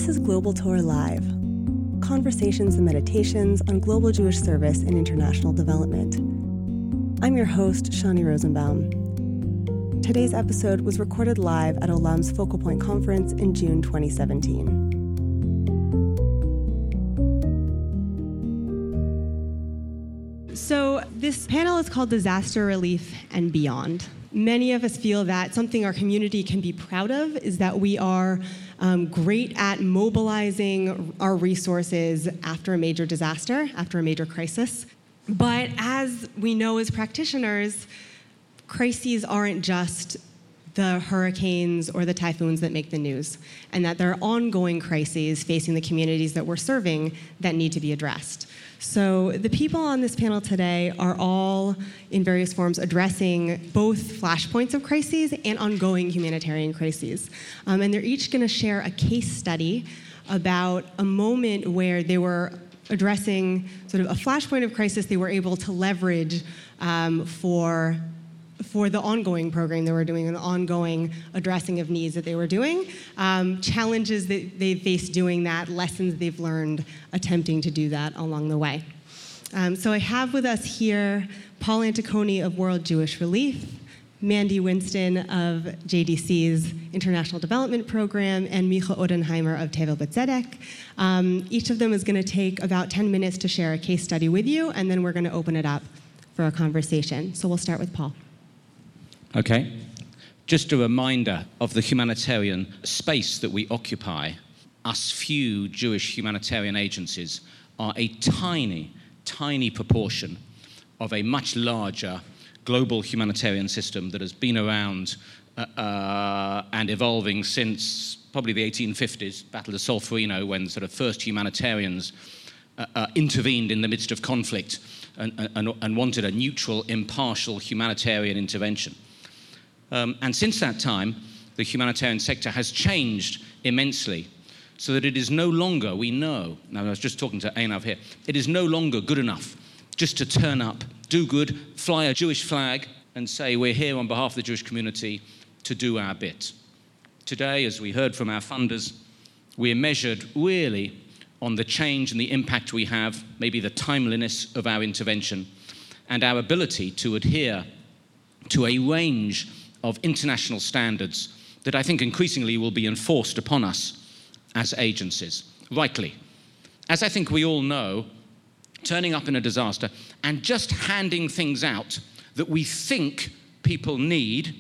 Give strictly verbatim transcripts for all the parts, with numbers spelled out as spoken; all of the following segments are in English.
This is Global Tour Live, conversations and meditations on global Jewish service and international development. I'm your host, Shani Rosenbaum. Today's episode was recorded live at Olam's Focal Point Conference in June twenty seventeen. So this panel is called Disaster Relief and Beyond. Many of us feel that something our community can be proud of is that we are um, great at mobilizing our resources after a major disaster, after a major crisis. But as we know as practitioners, crises aren't just the hurricanes or the typhoons that make the news, and that there are ongoing crises facing the communities that we're serving that need to be addressed. So the people on this panel today are all, in various forms, addressing both flashpoints of crises and ongoing humanitarian crises. Um, and they're each going to share a case study about a moment where they were addressing sort of a flashpoint of crisis they were able to leverage um, for for the ongoing program they were doing, an ongoing addressing of needs that they were doing, um, challenges that they faced doing that, lessons they've learned attempting to do that along the way. Um, so I have with us here Paul Anticoni of World Jewish Relief, Mandy Winston of J D C's International Development Program, and Micha Odenheimer of Tevel B'Tzedek. Um, each of them is going to take about ten minutes to share a case study with you, and then we're going to open it up for a conversation. So we'll start with Paul. Okay. Just a reminder of the humanitarian space that we occupy. Us few Jewish humanitarian agencies are a tiny, tiny proportion of a much larger global humanitarian system that has been around uh, uh, and evolving since probably the eighteen fifties, Battle of Solferino, when sort of first humanitarians uh, uh, intervened in the midst of conflict and, and, and wanted a neutral, impartial humanitarian intervention. Um, and since that time, the humanitarian sector has changed immensely so that it is no longer, we know, now I was just talking to Einav here, it is no longer good enough just to turn up, do good, fly a Jewish flag, and say we're here on behalf of the Jewish community to do our bit. Today, as we heard from our funders, we're measured really on the change and the impact we have, maybe the timeliness of our intervention, and our ability to adhere to a range of international standards that I think increasingly will be enforced upon us as agencies, rightly. As I think we all know, turning up in a disaster and just handing things out that we think people need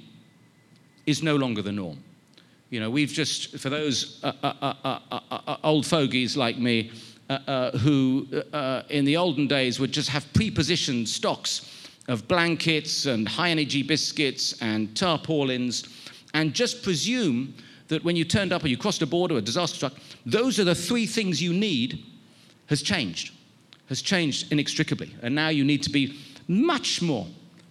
is no longer the norm. You know, we've just, for those uh, uh, uh, uh, uh, uh, old fogies like me, uh, uh, who uh, in the olden days would just have pre-positioned stocks of blankets and high-energy biscuits and tarpaulins, and just presume that when you turned up or you crossed a border, a disaster struck, those are the three things you need, has changed, has changed inextricably. And now you need to be much more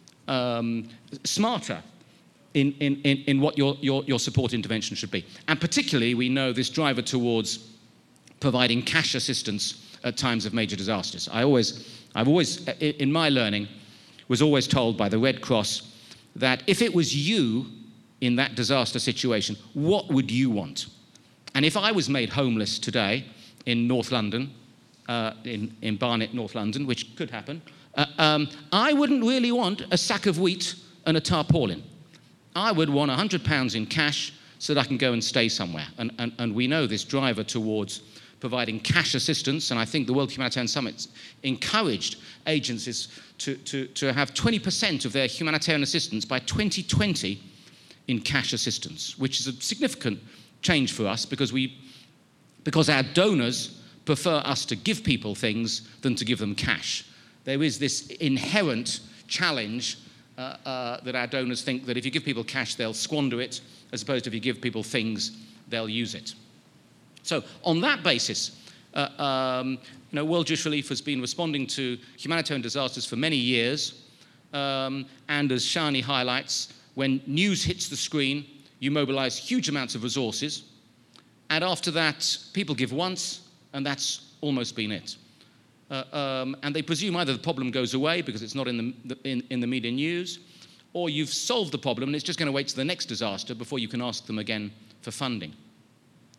um, smarter in, in, in, in what your, your, your support intervention should be. And particularly, we know this driver towards providing cash assistance at times of major disasters. I always, I've always, in my learning, was always told by the Red Cross that if it was you in that disaster situation, what would you want? And if I was made homeless today in North London, uh, in, in Barnet, North London, which could happen, uh, um, I wouldn't really want a sack of wheat and a tarpaulin. I would want one hundred pounds in cash so that I can go and stay somewhere. And, and, and we know this driver towards providing cash assistance, and I think the World Humanitarian Summit encouraged agencies to, to, to have twenty percent of their humanitarian assistance by twenty twenty in cash assistance, which is a significant change for us because we, because our donors prefer us to give people things than to give them cash. There is this inherent challenge uh, uh, that our donors think that if you give people cash, they'll squander it, as opposed to if you give people things, they'll use it. So on that basis, uh, um, you know, World Jewish Relief has been responding to humanitarian disasters for many years. Um, and as Shani highlights, when news hits the screen, you mobilize huge amounts of resources. And after that, people give once, and that's almost been it. Uh, um, and they presume either the problem goes away because it's not in the, in, in the media news, or you've solved the problem and it's just going to wait to the next disaster before you can ask them again for funding.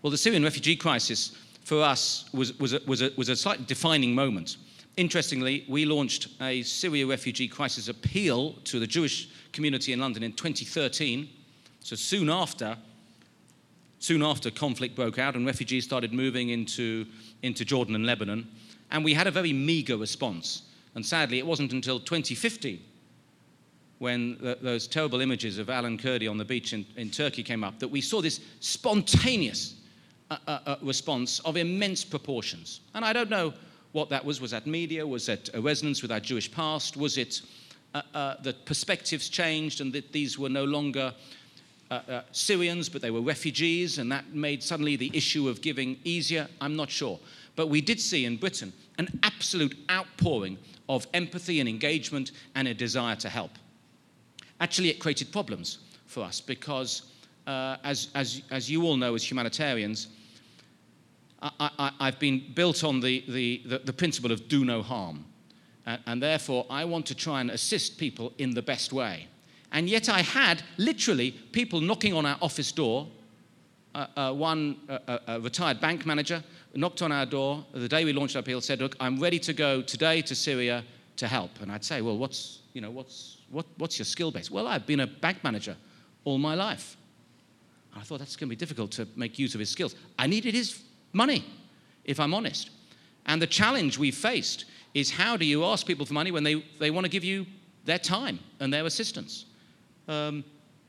Well, the Syrian refugee crisis for us was, was, a, was, a, was a slightly defining moment. Interestingly, we launched a Syria refugee crisis appeal to the Jewish community in London in twenty thirteen, so soon after, soon after conflict broke out and refugees started moving into, into Jordan and Lebanon, and we had a very meager response. And sadly, it wasn't until twenty fifteen when the, those terrible images of Alan Kurdi on the beach in, in Turkey came up that we saw this spontaneous uh, uh, response of immense proportions. And I don't know what that was. Was that media? Was that a resonance with our Jewish past? Was it uh, uh, that perspectives changed and that these were no longer uh, uh, Syrians, but they were refugees, and that made suddenly the issue of giving easier? I'm not sure. But we did see in Britain an absolute outpouring of empathy and engagement and a desire to help. Actually, it created problems for us because, uh, as, as, as you all know as humanitarians, I, I, I've been built on the, the, the, the principle of do no harm. Uh, and therefore, I want to try and assist people in the best way. And yet I had literally people knocking on our office door. Uh, uh, one uh, a retired bank manager knocked on our door the day we launched our appeal, said, look, I'm ready to go today to Syria to help. And I'd say, well, what's, you know, what's, what, what's your skill base? Well, I've been a bank manager all my life. And I thought that's going to be difficult to make use of his skills. I needed his money, if I'm honest. And the challenge we faced is how do you ask people for money when they, they want to give you their time and their assistance? Um,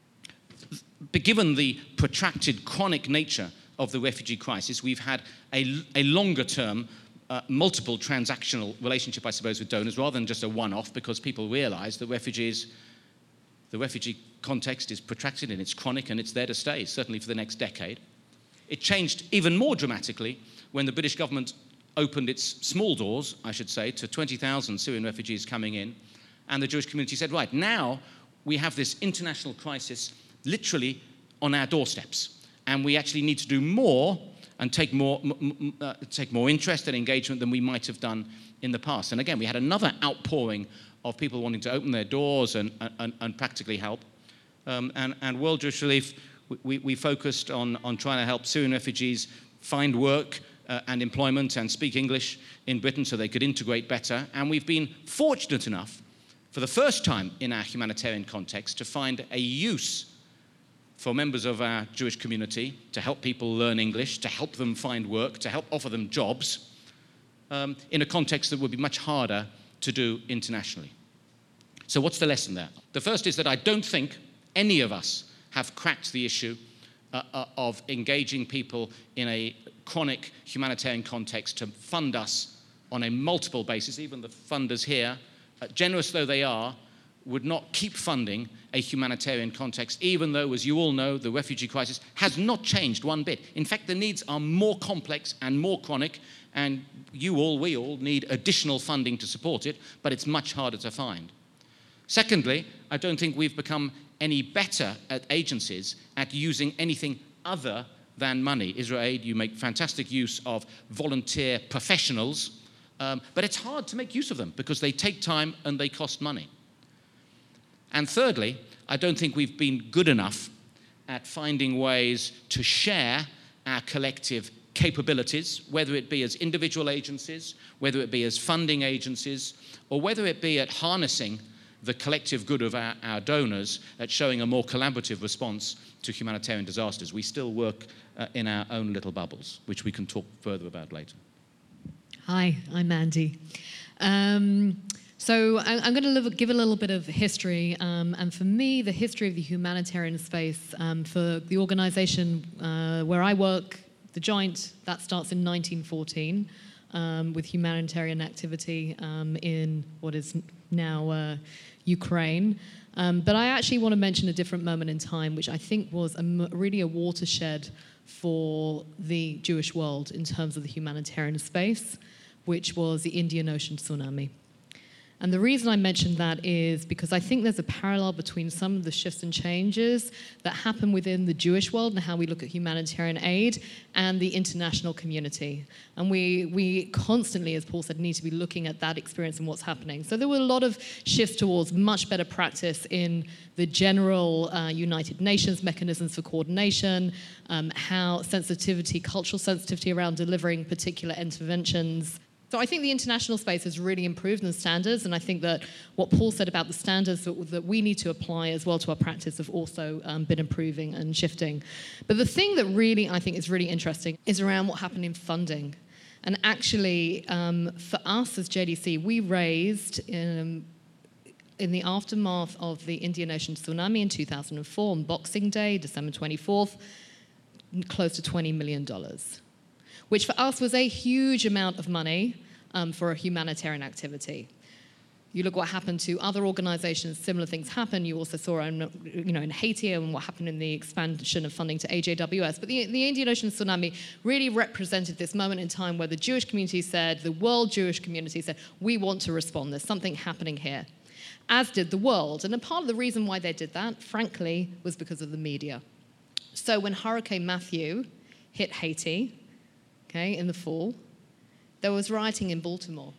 but given the protracted, chronic nature of the refugee crisis, we've had a, a longer-term, uh, multiple transactional relationship, I suppose, with donors, rather than just a one-off, because people realize that refugees, the refugee context is protracted and it's chronic and it's there to stay, certainly for the next decade. It changed even more dramatically when the British government opened its small doors, I should say, to twenty thousand Syrian refugees coming in, and the Jewish community said, right, now we have this international crisis literally on our doorsteps, and we actually need to do more and take more, m- uh, take more interest and engagement than we might have done in the past. And again, we had another outpouring of people wanting to open their doors and, and, and practically help. Um, and, and World Jewish Relief, we, we focused on, on trying to help Syrian refugees find work uh, and employment and speak English in Britain so they could integrate better. And we've been fortunate enough, for the first time in our humanitarian context, to find a use for members of our Jewish community to help people learn English, to help them find work, to help offer them jobs, um, in a context that would be much harder to do internationally. So what's the lesson there? The first is that I don't think any of us have cracked the issue uh, uh, of engaging people in a chronic humanitarian context to fund us on a multiple basis. Even the funders here, uh, generous though they are, would not keep funding a humanitarian context, even though, as you all know, the refugee crisis has not changed one bit. In fact, the needs are more complex and more chronic, and you all, we all, need additional funding to support it, but it's much harder to find. Secondly, I don't think we've become any better at agencies at using anything other than money. Israel Aid, you make fantastic use of volunteer professionals, um, but it's hard to make use of them because they take time and they cost money. And thirdly, I don't think we've been good enough at finding ways to share our collective capabilities, whether it be as individual agencies, whether it be as funding agencies, or whether it be at harnessing the collective good of our, our donors at showing a more collaborative response to humanitarian disasters. We still work uh, in our own little bubbles, which we can talk further about later. Hi, I'm Andy. Um, So I'm going to give a little bit of history, um, and for me, the history of the humanitarian space, um, for the organization uh, where I work, the Joint, that starts in nineteen fourteen um, with humanitarian activity um, in what is now uh, Ukraine. Um, but I actually want to mention a different moment in time, which I think was a, really a watershed for the Jewish world in terms of the humanitarian space, which was the Indian Ocean tsunami. And the reason I mentioned that is because I think there's a parallel between some of the shifts and changes that happen within the Jewish world and how we look at humanitarian aid and the international community. And we, we constantly, as Paul said, need to be looking at that experience and what's happening. So there were a lot of shifts towards much better practice in the general uh, United Nations mechanisms for coordination, um, how sensitivity, cultural sensitivity around delivering particular interventions. So I think the international space has really improved in the standards, and I think that what Paul said about the standards that, that we need to apply as well to our practice have also um, been improving and shifting. But the thing that really I think is really interesting is around what happened in funding. And actually, um, for us as J D C, we raised in, in the aftermath of the Indian Ocean tsunami in two thousand four, on Boxing Day, December twenty-fourth, close to twenty million dollars. Which for us was a huge amount of money um, for a humanitarian activity. You look what happened to other organizations, similar things happen. You also saw in, you know, in Haiti and what happened in the expansion of funding to A J W S. But the, the Indian Ocean tsunami really represented this moment in time where the Jewish community said, the world Jewish community said, we want to respond, there's something happening here. As did the world. And a part of the reason why they did that, frankly, was because of the media. So when Hurricane Matthew hit Haiti, okay, in the fall, there was rioting in Baltimore.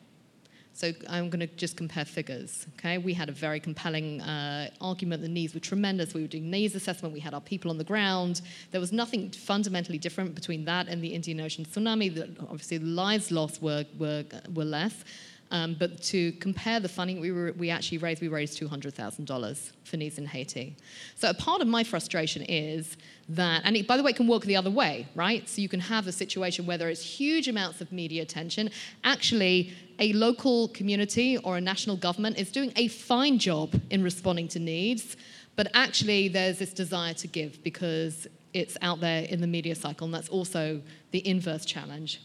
So I'm going to just compare figures, okay? We had a very compelling uh, argument. The needs were tremendous. We were doing needs assessment. We had our people on the ground. There was nothing fundamentally different between that and the Indian Ocean tsunami. The, obviously, the lives lost were, were, were less. Um, but to compare the funding we, were, we actually raised, we raised two hundred thousand dollars for needs in Haiti. So a part of my frustration is that, and it, by the way, it can work the other way, right? So you can have a situation where there is huge amounts of media attention. Actually, a local community or a national government is doing a fine job in responding to needs, but actually there's this desire to give because it's out there in the media cycle, and that's also the inverse challenge.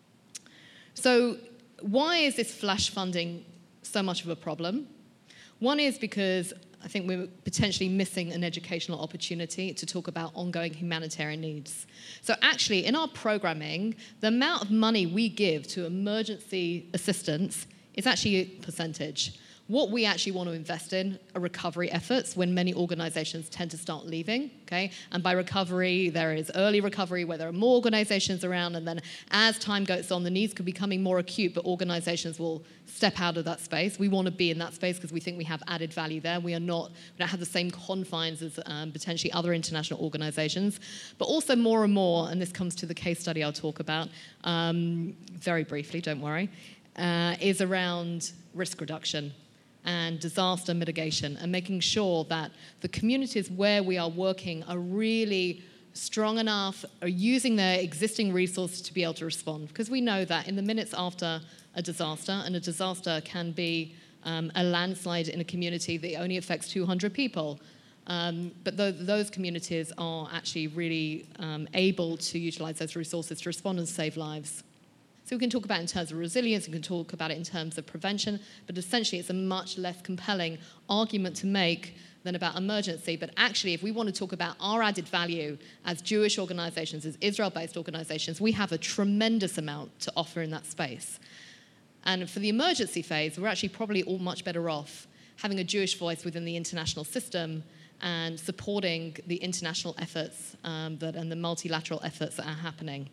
So why is this flash funding so much of a problem? One is because I think we're potentially missing an educational opportunity to talk about ongoing humanitarian needs. So actually, in our programming, the amount of money we give to emergency assistance is actually a percentage. What we actually want to invest in are recovery efforts when many organizations tend to start leaving, okay? And by recovery, there is early recovery where there are more organizations around, and then as time goes on, the needs could be becoming more acute, but organizations will step out of that space. We want to be in that space because we think we have added value there. We are not, we don't have the same confines as um, potentially other international organizations. But also more and more, and this comes to the case study I'll talk about, um, very briefly, don't worry, uh, is around risk reduction and disaster mitigation, and making sure that the communities where we are working are really strong enough, are using their existing resources to be able to respond. Because we know that in the minutes after a disaster, and a disaster can be um, a landslide in a community that only affects two hundred people, um, but th- those communities are actually really um, able to utilize those resources to respond and save lives. So we can talk about it in terms of resilience, we can talk about it in terms of prevention, but essentially it's a much less compelling argument to make than about emergency. But actually, if we want to talk about our added value as Jewish organizations, as Israel-based organizations, we have a tremendous amount to offer in that space. And for the emergency phase, we're actually probably all much better off having a Jewish voice within the international system and supporting the international efforts um, that, and the multilateral efforts that are happening.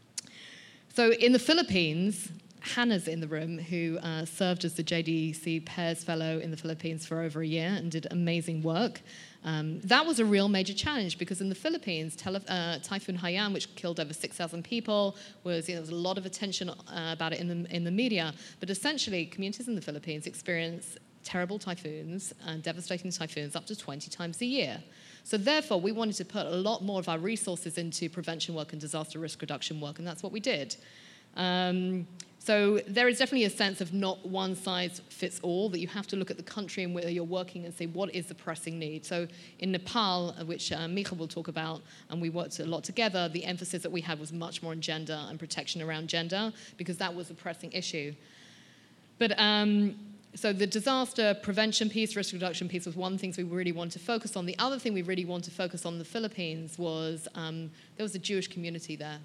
So in the Philippines, Hannah's in the room, who uh, served as the J D C Pears Fellow in the Philippines for over a year and did amazing work. Um, that was a real major challenge because in the Philippines, tele- uh, Typhoon Haiyan, which killed over six thousand people, was, you know, there was a lot of attention uh, about it in the, in the media. But essentially, communities in the Philippines experience terrible typhoons and devastating typhoons up to twenty times a year. So therefore, we wanted to put a lot more of our resources into prevention work and disaster risk reduction work, and that's what we did. Um, so there is definitely a sense of not one size fits all, that you have to look at the country and where you're working and say, what is the pressing need? So in Nepal, which uh, Micha will talk about, and we worked a lot together, the emphasis that we had was much more on gender and protection around gender, because that was a pressing issue. But um, So the disaster prevention piece, risk reduction piece was one thing we really wanted to focus on. The other thing we really wanted to focus on in the Philippines was um, there was a Jewish community there.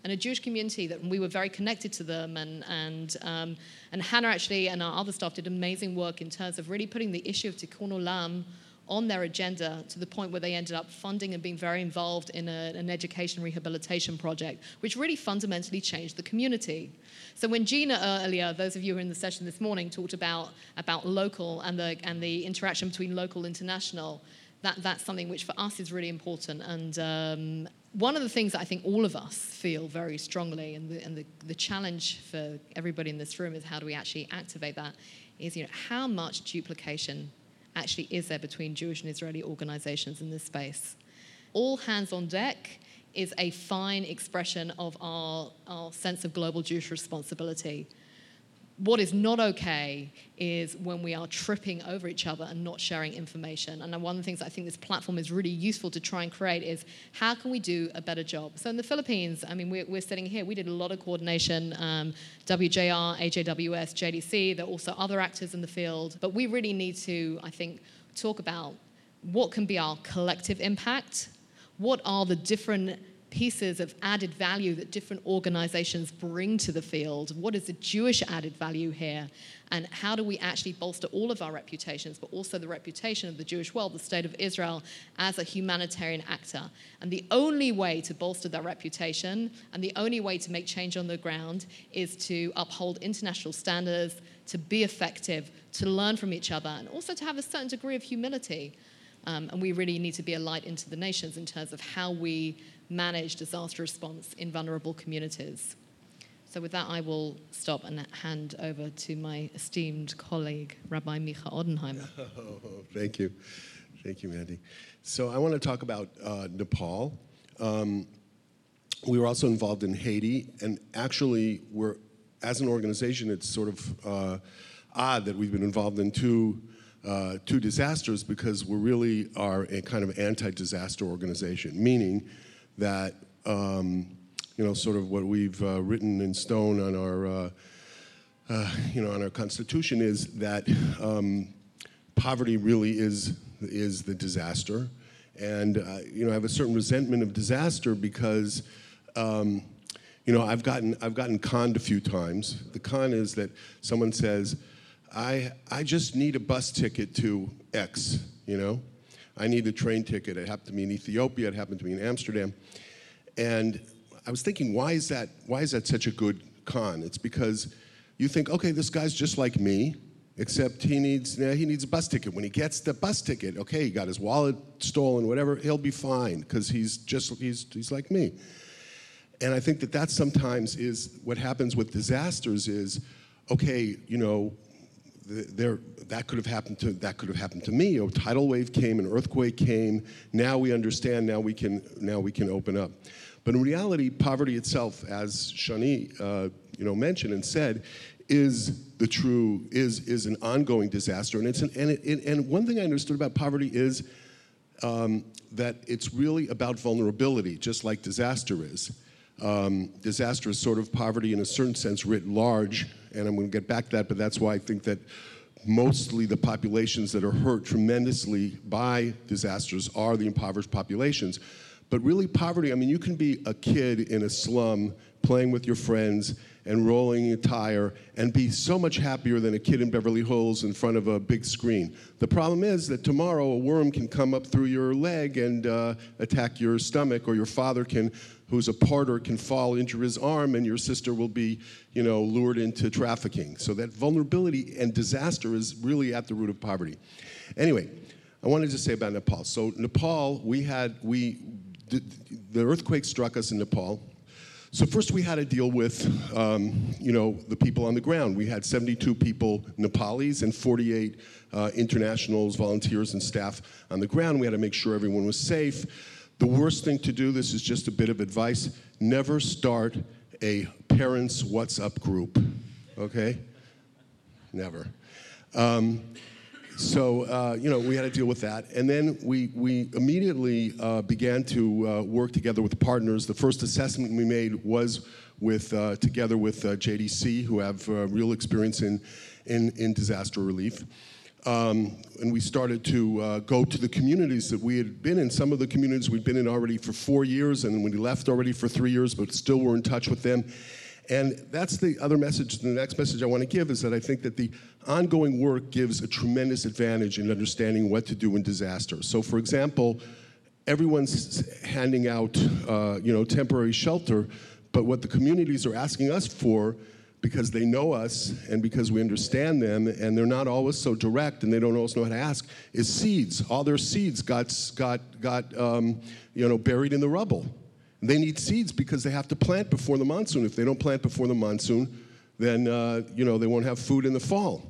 and a Jewish community that we were very connected to them, and and um, and Hannah actually and our other staff did amazing work in terms of really putting the issue of Tikkun Olam on their agenda to the point where they ended up funding and being very involved in a, an education rehabilitation project, which really fundamentally changed the community. So when Gina earlier, those of you who were in the session this morning, talked about, about local and the, and the interaction between local and international, that, that's something which for us is really important. And um, one of the things that I think all of us feel very strongly, and, the, and the, the challenge for everybody in this room is how do we actually activate that, is you know, how much duplication actually is there between Jewish and Israeli organizations in this space. All hands on deck is a fine expression of our, our sense of global Jewish responsibility. What is not okay is when we are tripping over each other and not sharing information. And one of the things I think this platform is really useful to try and create is how can we do a better job? So in the Philippines, I mean, we're, we're sitting here, we did a lot of coordination, um, W J R, A J W S, J D C, there are also other actors in the field. But we really need to, I think, talk about what can be our collective impact, what are the different pieces of added value that different organizations bring to the field. What is the Jewish added value here? And how do we actually bolster all of our reputations, but also the reputation of the Jewish world, the state of Israel, as a humanitarian actor? And the only way to bolster that reputation and the only way to make change on the ground is to uphold international standards, to be effective, to learn from each other, and also to have a certain degree of humility. Um, and we really need to be a light into the nations in terms of how we manage disaster response in vulnerable communities. So with that, I will stop and hand over to my esteemed colleague, Rabbi Micha Odenheimer. Oh, thank you. Thank you, Mandy. So I want to talk about uh, Nepal. Um, we were also involved in Haiti, and actually, we're, as an organization, it's sort of uh, odd that we've been involved in two Uh, two disasters because we really are a kind of anti-disaster organization, meaning that, um, you know, sort of what we've uh, written in stone on our, uh, uh, you know, on our Constitution is that um, poverty really is is the disaster, and uh, you know, I have a certain resentment of disaster because, um, you know, I've gotten I've gotten conned a few times. The con is that someone says, I, I just need a bus ticket to X, you know? I need a train ticket. It happened to me in Ethiopia. It happened to me in Amsterdam. And I was thinking, why is that, why is that such a good con? It's because you think, okay, this guy's just like me, except he needs, yeah, he needs a bus ticket. When he gets the bus ticket, okay, he got his wallet stolen, whatever, he'll be fine because he's just, he's, he's like me. And I think that that sometimes is what happens with disasters is, okay, you know, There, that could have happened to that could have happened to me. A tidal wave came, an earthquake came. Now we understand. Now we can now we can open up. But in reality, poverty itself, as Shani uh, you know mentioned and said, is the true is is an ongoing disaster. And it's an, and it, it, and one thing I understood about poverty is um, that it's really about vulnerability, just like disaster is. Um, disaster is sort of poverty in a certain sense writ large, and I'm going to get back to that, but that's why I think that mostly the populations that are hurt tremendously by disasters are the impoverished populations. But really poverty, I mean, you can be a kid in a slum playing with your friends and rolling a tire and be so much happier than a kid in Beverly Hills in front of a big screen. The problem is that tomorrow a worm can come up through your leg and uh, attack your stomach, or your father can, who's a porter, can fall, injure his arm, and your sister will be, you know, lured into trafficking. So that vulnerability and disaster is really at the root of poverty. Anyway, I wanted to say about Nepal. So Nepal, we had, we, the earthquake struck us in Nepal. So first we had to deal with, um, you know, the people on the ground. We had seventy-two people, Nepalis, and forty-eight uh, internationals, volunteers, and staff on the ground. We had to make sure everyone was safe. The worst thing to do, this is just a bit of advice, never start a parents' What's Up group, okay? Never. Um, So, uh, you know, we had to deal with that. And then we, we immediately uh, began to uh, work together with partners. The first assessment we made was with, uh, together with uh, J D C, who have uh, real experience in, in, in disaster relief. Um, and we started to uh, go to the communities that we had been in. Some of the communities we'd been in already for four years, and we left already for three years, but still were in touch with them. And that's the other message. The next message I want to give is that I think that the ongoing work gives a tremendous advantage in understanding what to do in disaster. So, for example, everyone's handing out, uh, you know, temporary shelter, but what the communities are asking us for, because they know us and because we understand them, and they're not always so direct, and they don't always know how to ask, is seeds. All their seeds got got got um, you know, buried in the rubble. They need seeds because they have to plant before the monsoon. If they don't plant before the monsoon, then uh, you know, they won't have food in the fall.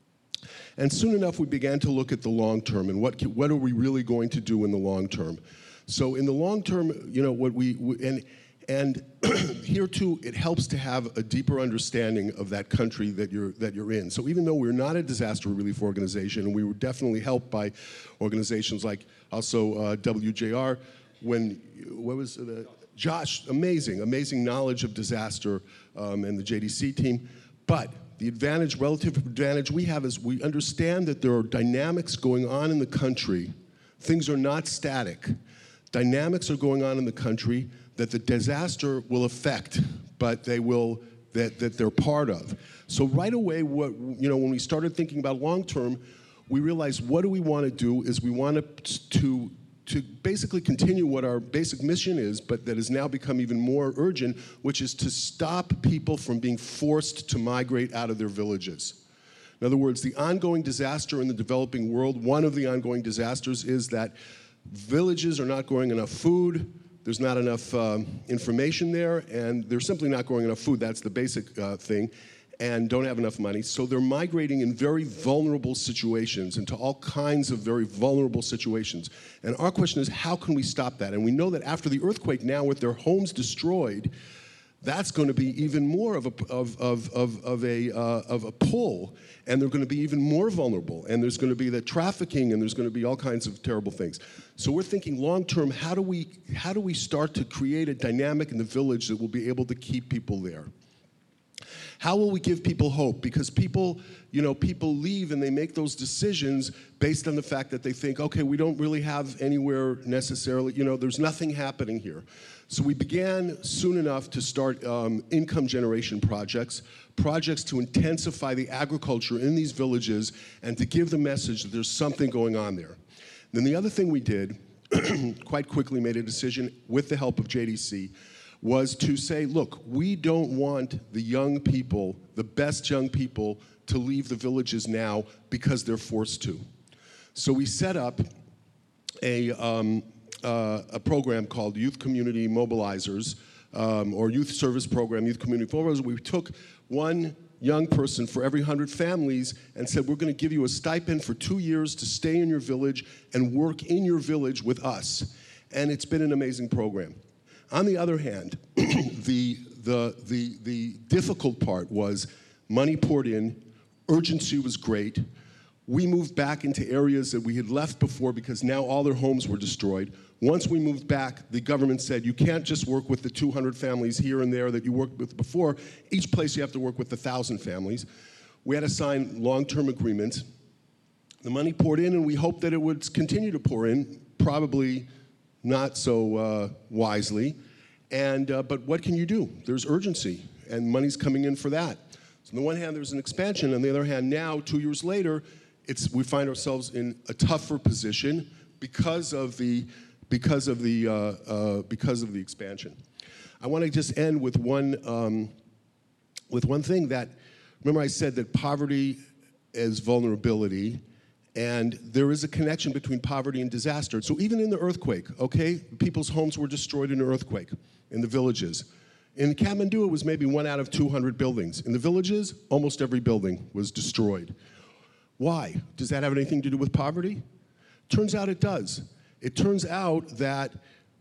And soon enough, we began to look at the long term and what what are we really going to do in the long term. So in the long term, you know, what we and and here too, it helps to have a deeper understanding of that country that you're that you're in. So even though we're not a disaster relief organization, and we were definitely helped by organizations like also uh, W J R, when what was it? Uh, Josh, amazing, amazing knowledge of disaster, um, and the J D C team. But the advantage, relative advantage we have is we understand that there are dynamics going on in the country. Things are not static. Dynamics are going on in the country that the disaster will affect, but they will, that, that they're part of. So right away, what, you know, when we started thinking about long term, we realized what do we want to do is we want to, to to basically continue what our basic mission is, but that has now become even more urgent, which is to stop people from being forced to migrate out of their villages. In other words, the ongoing disaster in the developing world, one of the ongoing disasters is that villages are not growing enough food, there's not enough um, information there, and they're simply not growing enough food, that's the basic uh, thing, and don't have enough money. So they're migrating in very vulnerable situations, into all kinds of very vulnerable situations. And our question is, how can we stop that? And we know that after the earthquake now, with their homes destroyed, that's going to be even more of a, of, of, of, of, a, uh, of a pull, and they're going to be even more vulnerable. And there's going to be the trafficking, and there's going to be all kinds of terrible things. So we're thinking long-term, how do we, how do we start to create a dynamic in the village that will be able to keep people there? How will we give people hope? Because people, you know, people leave and they make those decisions based on the fact that they think, okay, we don't really have anywhere necessarily, you know, there's nothing happening here. So we began soon enough to start um, income generation projects, projects to intensify the agriculture in these villages and to give the message that there's something going on there. Then the other thing we did, quite quickly made a decision with the help of J D C, was to say, look, we don't want the young people, the best young people, to leave the villages now because they're forced to. So we set up a, um, uh, a program called Youth Community Mobilizers, um, or Youth Service Program, Youth Community Mobilizers. We took one young person for every one hundred families and said, we're going to give you a stipend for two years to stay in your village and work in your village with us. And it's been an amazing program. On the other hand, the, the, the, the difficult part was money poured in, urgency was great. We moved back into areas that we had left before because now all their homes were destroyed. Once we moved back, the government said, you can't just work with the two hundred families here and there that you worked with before. Each place you have to work with one thousand families. We had to sign long-term agreements. The money poured in, and we hoped that it would continue to pour in, probably not so uh, wisely, and uh, but what can you do? There's urgency, and money's coming in for that. So on the one hand, there's an expansion. On the other hand, now, two years later, it's, we find ourselves in a tougher position because of the, because of the, uh, uh, because of the expansion. I want to just end with one, um, with one thing that, remember I said that poverty is vulnerability, and there is a connection between poverty and disaster. So even in the earthquake, okay, people's homes were destroyed in an earthquake in the villages. In Kathmandu, it was maybe one out of two hundred buildings. In the villages, almost every building was destroyed. Why? Does that have anything to do with poverty? Turns out it does. It turns out that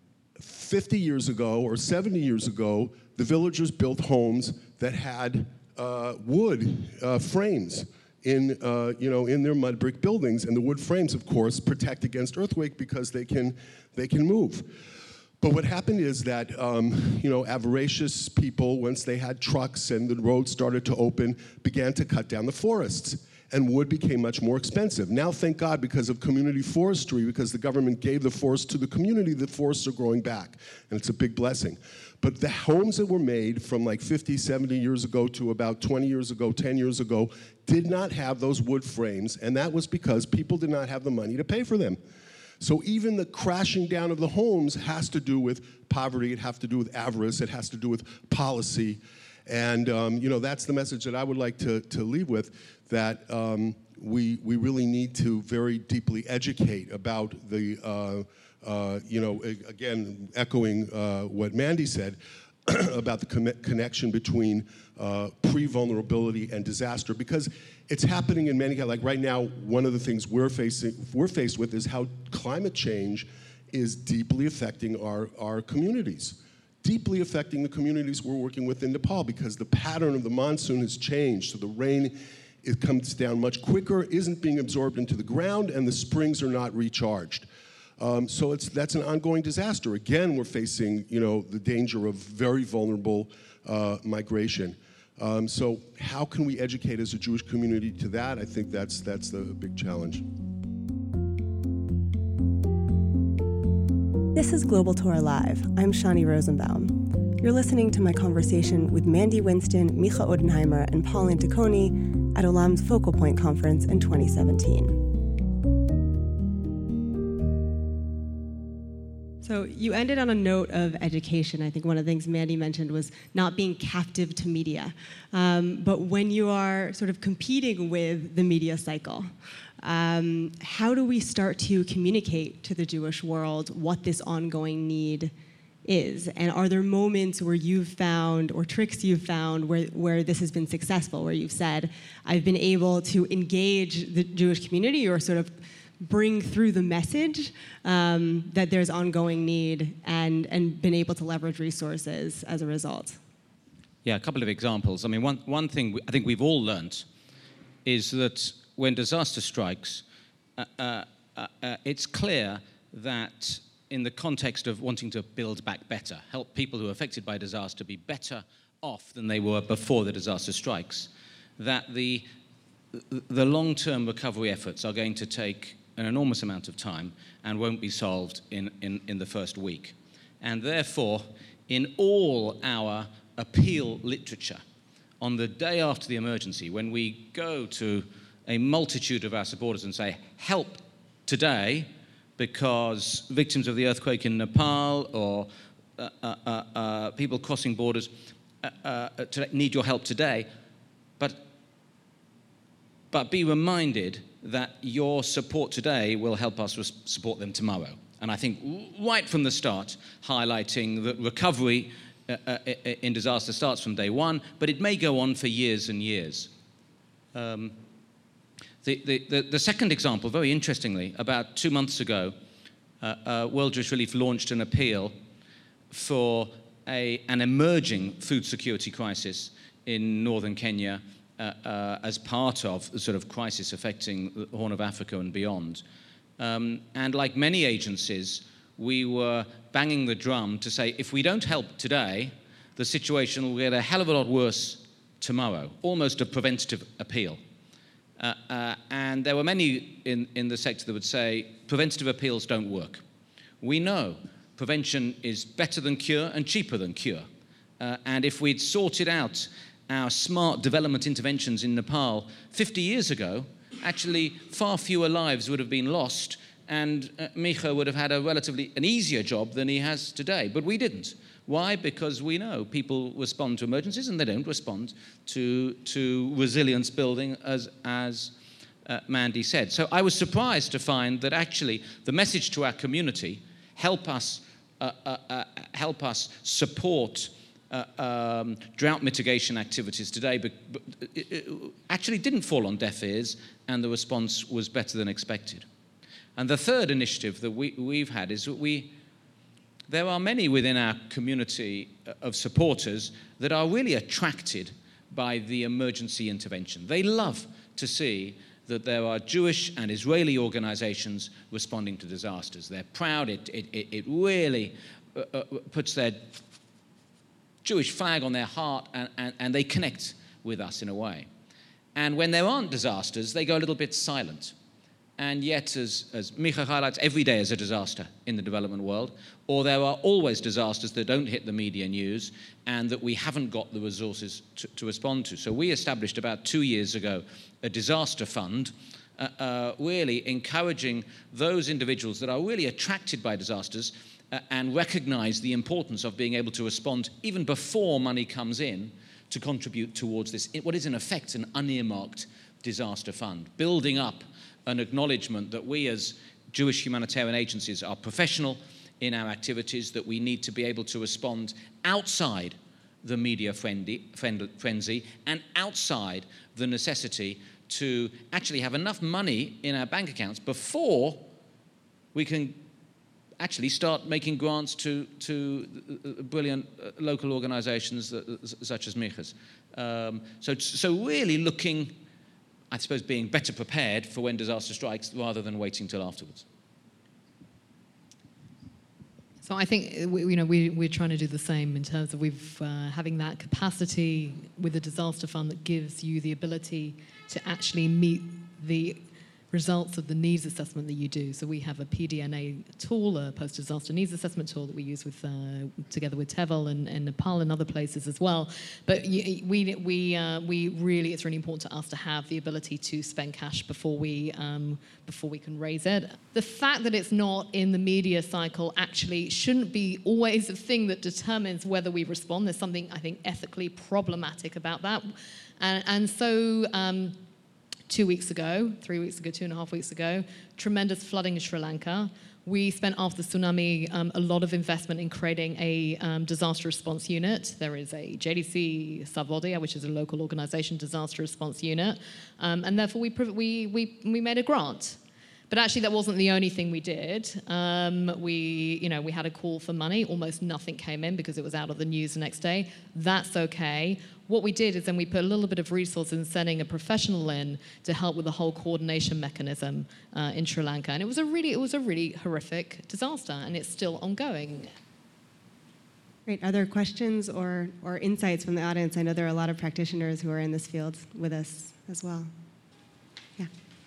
fifty years ago or seventy years ago, the villagers built homes that had uh, wood uh, frames in, uh, you know, in their mud brick buildings, and the wood frames, of course, protect against earthquake because they can, they can move. But what happened is that, um, you know, avaricious people, once they had trucks and the roads started to open, began to cut down the forests. and wood became much more expensive. Now, thank God, because of community forestry, because the government gave the forest to the community, the forests are growing back, and it's a big blessing. But the homes that were made from like fifty, seventy years ago to about twenty years ago, ten years ago, did not have those wood frames, and that was because people did not have the money to pay for them. So even the crashing down of the homes has to do with poverty, it has to do with avarice, it has to do with policy. And um, you know, that's the message that I would like to, to leave with, that um, we, we really need to very deeply educate about the, uh, uh, you know, again, echoing uh, what Mandy said, about the con- connection between uh, pre-vulnerability and disaster, because it's happening in many, like right now, one of the things we're facing, we're faced with is how climate change is deeply affecting our, our communities. Deeply affecting the communities we're working with in Nepal, because the pattern of the monsoon has changed. So the rain, it comes down much quicker, isn't being absorbed into the ground, and the springs are not recharged. Um, so it's, that's an ongoing disaster. Again, we're facing, you know, the danger of very vulnerable uh, migration. Um, so how can we educate as a Jewish community to that? I think that's, that's the big challenge. This is Global Torah Live. I'm Shani Rosenbaum. You're listening to my conversation with Mandy Winston, Micha Odenheimer, and Pauline Tacconi at Olam's Focal Point Conference in twenty seventeen. So you ended on a note of education. I think one of the things Mandy mentioned was not being captive to media. Um, but when you are sort of competing with the media cycle, um, how do we start to communicate to the Jewish world what this ongoing need is? And are there moments where you've found, or tricks you've found, where, where this has been successful, where you've said, I've been able to engage the Jewish community, or sort of bring through the message um, that there's ongoing need, and, and been able to leverage resources as a result? Yeah, a couple of examples. I mean, one, one thing we, I think we've all learnt is that when disaster strikes, uh, uh, uh, it's clear that in the context of wanting to build back better, help people who are affected by disaster be better off than they were before the disaster strikes, that the, the long-term recovery efforts are going to take an enormous amount of time and won't be solved in, in, in the first week. And therefore, in all our appeal literature, on the day after the emergency, when we go to a multitude of our supporters and say, help today, because victims of the earthquake in Nepal, or uh, uh, uh, uh, people crossing borders uh, uh, today, need your help today, but, but be reminded that your support today will help us res- support them tomorrow. And I think right from the start, highlighting that recovery uh, uh, in disaster starts from day one, but it may go on for years and years. Um, the, the, the, the second example, very interestingly, about two months ago, uh, uh, World Jewish Relief launched an appeal for a, an emerging food security crisis in northern Kenya, Uh, uh, as part of the sort of crisis affecting the Horn of Africa and beyond. Um, and like many agencies, we were banging the drum to say, if we don't help today, the situation will get a hell of a lot worse tomorrow, almost a preventative appeal. Uh, uh, and there were many in, in the sector that would say, preventative appeals don't work. We know prevention is better than cure and cheaper than cure. Uh, and if we'd sorted out our smart development interventions in Nepal fifty years ago, actually far fewer lives would have been lost, and uh, Micha would have had a relatively an easier job than he has today. But we didn't. Why? Because we know people respond to emergencies and they don't respond to, to resilience building, as, as uh, Mandy said. So I was surprised to find that actually the message to our community, help us, uh, uh, uh, help us support Uh, um, drought mitigation activities today, but, but it, it actually didn't fall on deaf ears, and the response was better than expected. And the third initiative that we, we've had is that we, there are many within our community of supporters that are really attracted by the emergency intervention. They love to see that there are Jewish and Israeli organizations responding to disasters. They're proud. It, it, it really uh, uh, puts their Jewish flag on their heart, and, and, and they connect with us in a way. And when there aren't disasters, they go a little bit silent. And yet, as, as Micha highlights, every day is a disaster in the development world, or there are always disasters that don't hit the media news and that we haven't got the resources to, to respond to. So we established about two years ago a disaster fund, uh, uh, really encouraging those individuals that are really attracted by disasters uh, and recognize the importance of being able to respond even before money comes in to contribute towards this, what is in effect an unearmarked disaster fund, building up an acknowledgement that we as Jewish humanitarian agencies are professional in our activities, that we need to be able to respond outside the media frenzy, frenzy and outside the necessity to actually have enough money in our bank accounts before we can actually start making grants to, to brilliant local organizations such as Micha's. Um, so, so really looking, I suppose, being better prepared for when disaster strikes rather than waiting till afterwards. So I think, you know, we, we're trying to do the same in terms of we've uh, having that capacity with the disaster fund that gives you the ability to actually meet the results of the needs assessment that you do. So we have a P D N A tool, a post-disaster needs assessment tool that we use with uh, together with Tevel and, and Nepal and other places as well. But we we uh, we really, it's really important to us to have the ability to spend cash before we um, before we can raise it. The fact that it's not in the media cycle actually shouldn't be always a thing that determines whether we respond. There's something I think ethically problematic about that, and and so. Um, Two weeks ago, three weeks ago, two and a half weeks ago, tremendous flooding in Sri Lanka. We spent, after the tsunami, um, a lot of investment in creating a um, disaster response unit. There is a J D C Savodia, which is a local organization disaster response unit, um, and therefore we, we, we, we made a grant. But actually, that wasn't the only thing we did. Um, we, you know, we had a call for money. Almost nothing came in because it was out of the news the next day. That's okay. What we did is then we put a little bit of resource in sending a professional in to help with the whole coordination mechanism uh, in Sri Lanka. And it was a really, it was a really horrific disaster, and it's still ongoing. Great. Are there questions or, or insights from the audience? I know there are a lot of practitioners who are in this field with us as well. Yeah.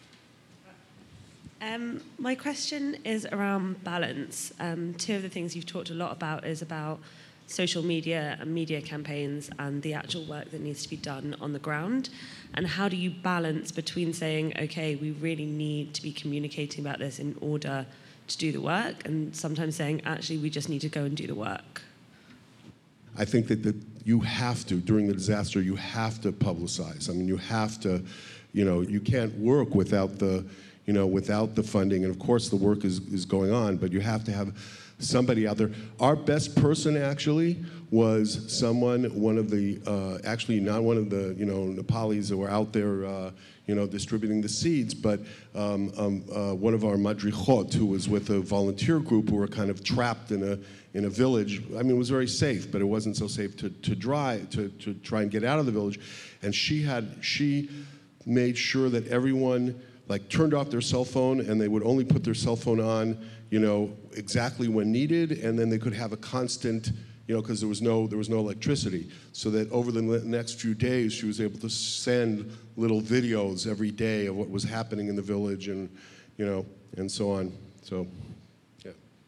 Um, my question is around balance. Um, two of the things you've talked a lot about is about social media and media campaigns and the actual work that needs to be done on the ground. And how do you balance between saying, okay, we really need to be communicating about this in order to do the work, and sometimes saying, actually, we just need to go and do the work? I think that the, you have to, during the disaster, you have to publicize. I mean, you have to, you know, you can't work without the, you know, without the funding. And of course, the work is, is going on, but you have to have somebody out there. Our best person actually was someone, one of the, uh, actually not one of the, you know, Nepalis that were out there, uh, you know, distributing the seeds, but um, um, uh, one of our madrichot who was with a volunteer group who were kind of trapped in a in a village. I mean, it was very safe, but it wasn't so safe to to dry to to try and get out of the village. And she had she made sure that everyone like turned off their cell phone, and they would only put their cell phone on, you know, exactly when needed, and then they could have a constant, you know, because there was no there was no electricity. So that over the next few days, she was able to send little videos every day of what was happening in the village, and you know, and so on. So, yeah.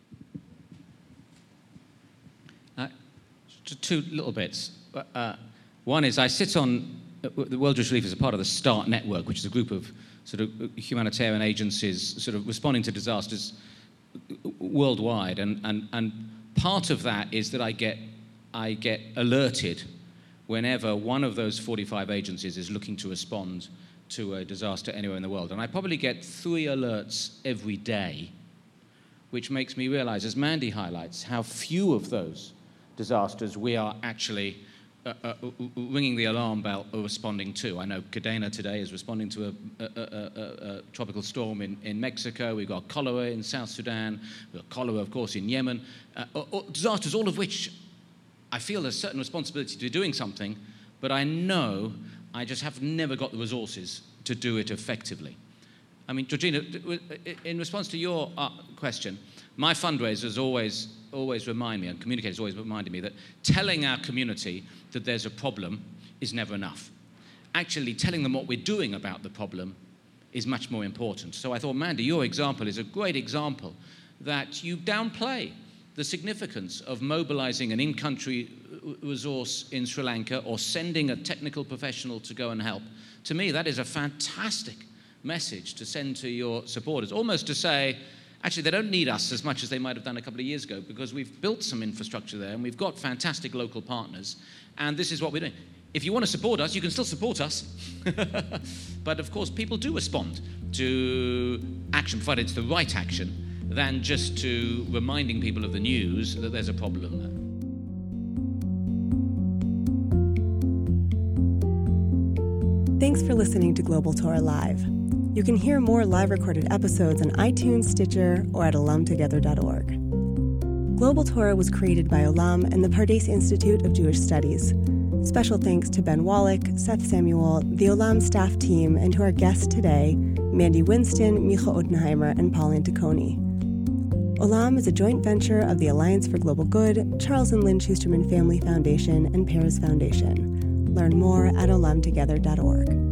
Uh, two little bits. Uh, one is I sit on the World Jewish Relief is a part of the START network, which is a group of sort of humanitarian agencies sort of responding to disasters worldwide, and, and, and part of that is that I get, I get alerted whenever one of those forty-five agencies is looking to respond to a disaster anywhere in the world. And I probably get three alerts every day, which makes me realize, as Mandy highlights, how few of those disasters we are actually Uh, uh, ringing the alarm bell or responding to. I know Cadena today is responding to a, a, a, a tropical storm in, in Mexico. We've got cholera in South Sudan. We've got cholera, of course, in Yemen. Uh, or, or disasters, all of which I feel a certain responsibility to be doing something, but I know I just have never got the resources to do it effectively. I mean, Georgina, in response to your uh, question, my fundraisers always always remind me, and communicators always reminded me, that telling our community that there's a problem is never enough. actually telling them what we're doing about the problem is much more important. So I thought, Mandy, your example is a great example that you downplay the significance of mobilizing an in-country resource in Sri Lanka or sending a technical professional to go and help. To me, that is a fantastic message to send to your supporters, almost to say, actually, they don't need us as much as they might have done a couple of years ago because we've built some infrastructure there and we've got fantastic local partners, and this is what we're doing. If you want to support us, you can still support us. But of course, people do respond to action, provided it's the right action, than just to reminding people of the news that there's a problem there. Thanks for listening to Global Torah Live. You can hear more live recorded episodes on iTunes, Stitcher, or at olam together dot org. Global Torah was created by Olam and the Pardes Institute of Jewish Studies. Special thanks to Ben Wallach, Seth Samuel, the Olam staff team, and to our guests today, Mandy Winston, Micha Ottenheimer, and Pauline Taccone. Olam is a joint venture of the Alliance for Global Good, Charles and Lynn Schusterman Family Foundation, and Pears Foundation. Learn more at olam together dot org.